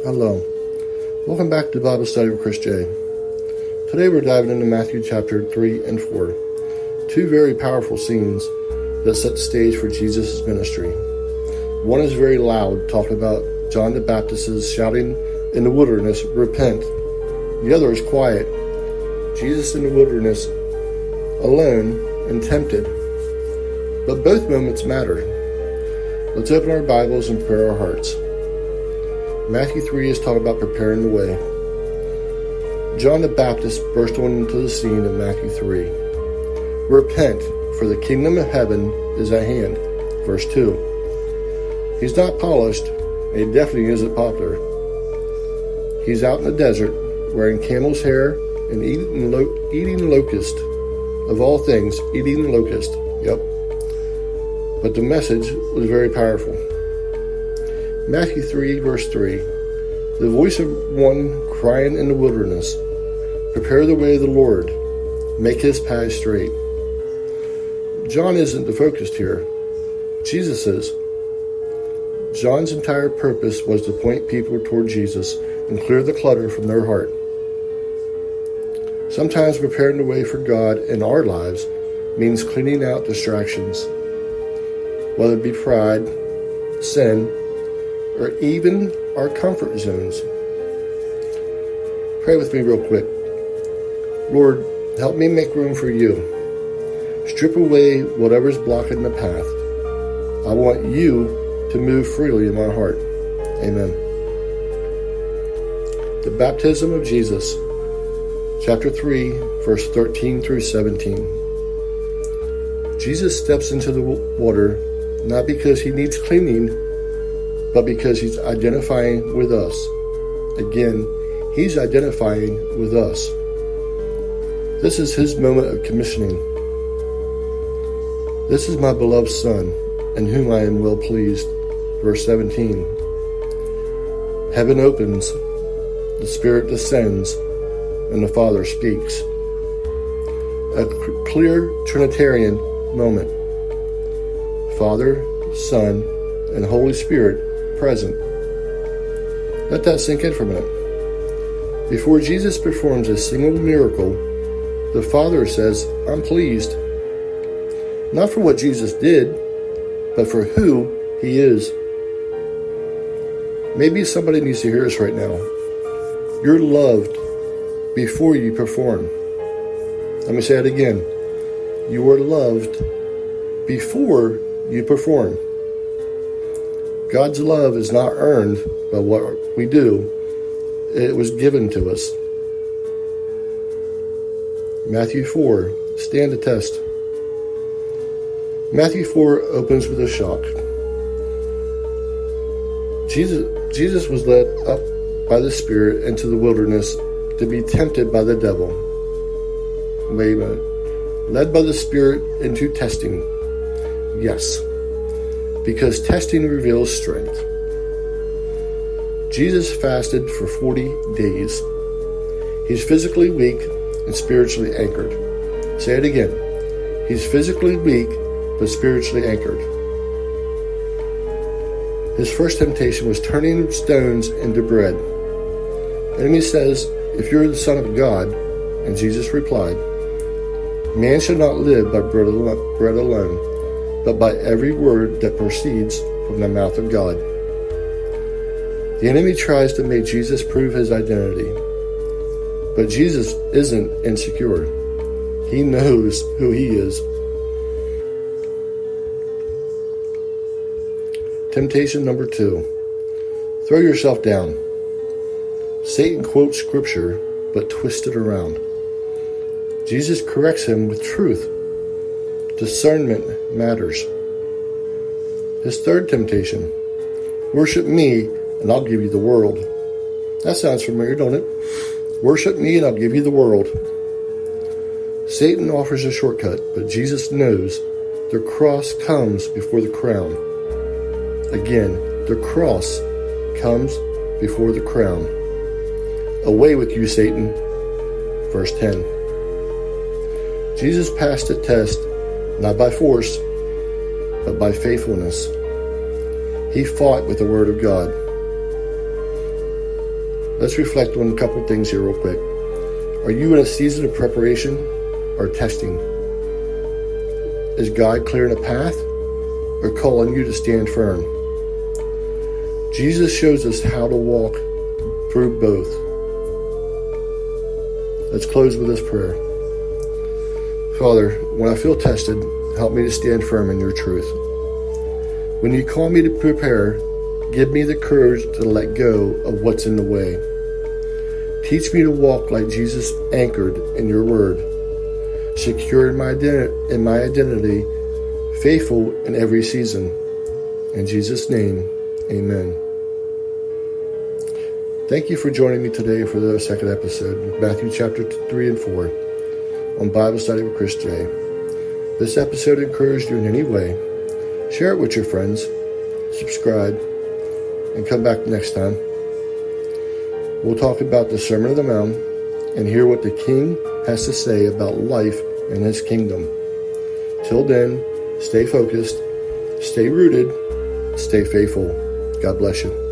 Hello. Welcome back to Bible Study with Chris J. Today we're diving into Matthew chapter 3 and 4. Two very powerful scenes that set the stage for Jesus' ministry. One is very loud, talking about John the Baptist shouting in the wilderness, "Repent." The other is quiet, Jesus in the wilderness, alone and tempted. But both moments matter. Let's open our Bibles and prepare our hearts. Matthew 3 is talking about preparing the way. John the Baptist burst into the scene in Matthew 3. Repent, for the kingdom of heaven is at hand. Verse 2. He's not polished, and he definitely isn't popular. He's out in the desert, wearing camel's hair and eating locust. Of all things, eating locust. Yep. But the message was very powerful. Matthew 3, verse 3. The voice of one crying in the wilderness, "Prepare the way of the Lord, make his path straight." John isn't the focus here. Jesus is. John's entire purpose was to point people toward Jesus and clear the clutter from their heart. Sometimes preparing the way for God in our lives means cleaning out distractions, whether it be pride, sin, or even our comfort zones. Pray with me real quick. Lord, help me make room for you. Strip away whatever's blocking the path. I want you to move freely in my heart. Amen. The baptism of Jesus, chapter 3, verse 13 through 17. Jesus steps into the water not because he needs cleaning, but because he's identifying with us. Again, he's identifying with us. This is his moment of commissioning. This is my beloved Son, in whom I am well pleased. Verse 17. Heaven opens, the Spirit descends, and the Father speaks. A clear Trinitarian moment. Father, Son, and Holy Spirit present. Let that sink in for a minute. Before Jesus performs a single miracle, the Father says, "I'm pleased." Not for what Jesus did, but for who he is. Maybe somebody needs to hear this right now. You're loved before you perform. Let me say it again. You are loved before you perform. God's love is not earned by what we do. It was given to us. Matthew 4, stand the test. Matthew 4 opens with a shock. Jesus was led up by the Spirit into the wilderness to be tempted by the devil. Wait a minute. Led by the Spirit into testing. Yes. Because testing reveals strength. Jesus fasted for 40 days. He's physically weak and spiritually anchored. Say it again. He's physically weak but spiritually anchored. His first temptation was turning stones into bread. The enemy says, "If you're the Son of God," and Jesus replied, "Man shall not live by bread alone, but by every word that proceeds from the mouth of God." The enemy tries to make Jesus prove his identity. But Jesus isn't insecure. He knows who he is. Temptation number 2. Throw yourself down. Satan quotes scripture, but twists it around. Jesus corrects him with truth. Discernment matters. His third temptation. Worship me, and I'll give you the world. That sounds familiar, don't it? Worship me, and I'll give you the world. Satan offers a shortcut, but Jesus knows the cross comes before the crown. Again, the cross comes before the crown. Away with you, Satan. Verse 10. Jesus passed the test, not by force, but by faithfulness. He fought with the Word of God. Let's reflect on a couple things here real quick. Are you in a season of preparation or testing? Is God clearing a path or calling you to stand firm? Jesus shows us how to walk through both. Let's close with this prayer. Father, when I feel tested, help me to stand firm in your truth. When you call me to prepare, give me the courage to let go of what's in the way. Teach me to walk like Jesus, anchored in your word, secure in my identity, faithful in every season. In Jesus' name, amen. Thank you for joining me today for the second episode of Matthew chapter 3 and 4 on Bible Study with Chris J. This episode encouraged you in any way. Share it with your friends, subscribe, and come back next time. We'll talk about the Sermon on the Mount and hear what the King has to say about life in his kingdom. Till then, stay focused, stay rooted, stay faithful. God bless you.